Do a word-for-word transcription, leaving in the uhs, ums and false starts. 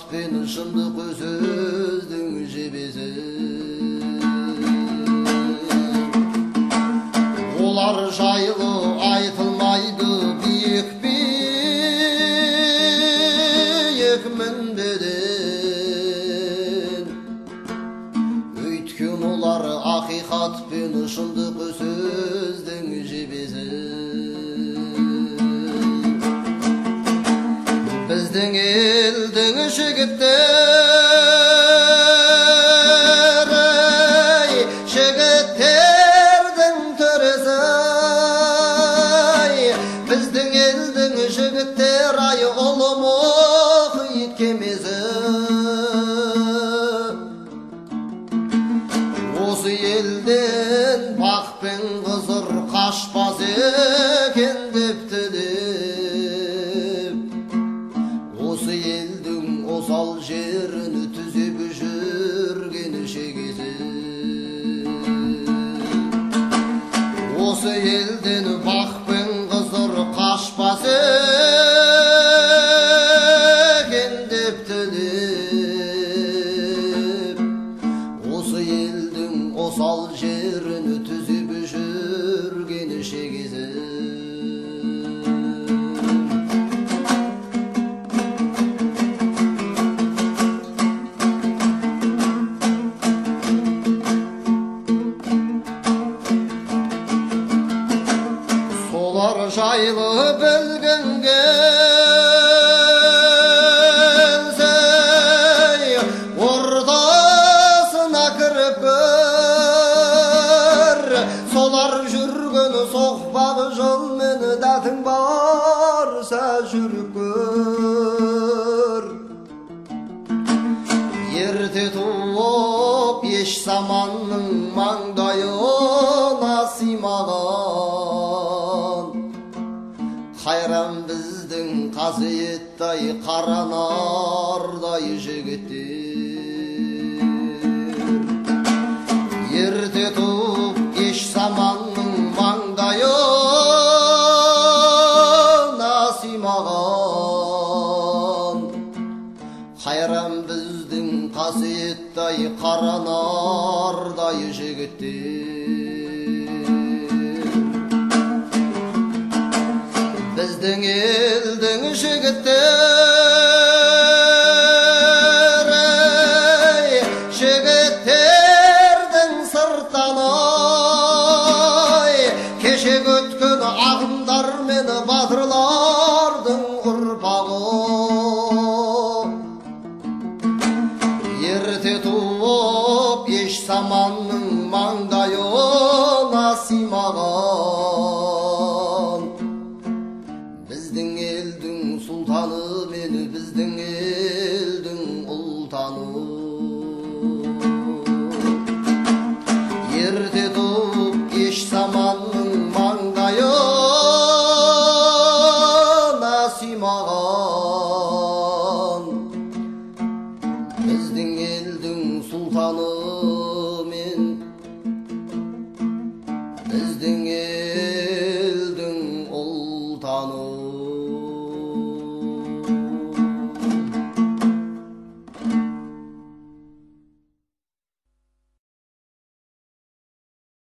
пен шындық сөздің жебесі. Олар жайлы айтылмайды биік биік мінбеден. Өйткен олар ақиқат пен шындық сөздің жебесі. Біздің елдің жігіттері, жігіттердің төресі. Біздің елдің жігіттері, ай ұлы мұхит кемесі. Осы елден бақ пен қызыр қашпас екен депті. Осы елдің осал жерін түзеп жүрген шегесі. Осы елден бақ пен қызыр қашпас екен депті. Осы елдің осал жерін түзеп жүрген шегесі. Солар жайлы білгің келсе, ордасына кіріп көр. Солар жүрген соқпақ жолмен дәтің барса жүріп көр. Ерте туып еш заманның маңдайына сыймаған, қайран біздің қасиеттай қаранардай жігіттер. Ерте туып еш заманның маңдайына сыймаған, қайран біздің қасиеттай қаранардай жігіттер. Біздің елдің жігіттері, жігіттердің сырттаны, кешек өткен ағымдар мен батырлардың ұрпағы. Ерте туып еш заманның маңдайына сыймаған, біздің елдің сұлтаны мен біздің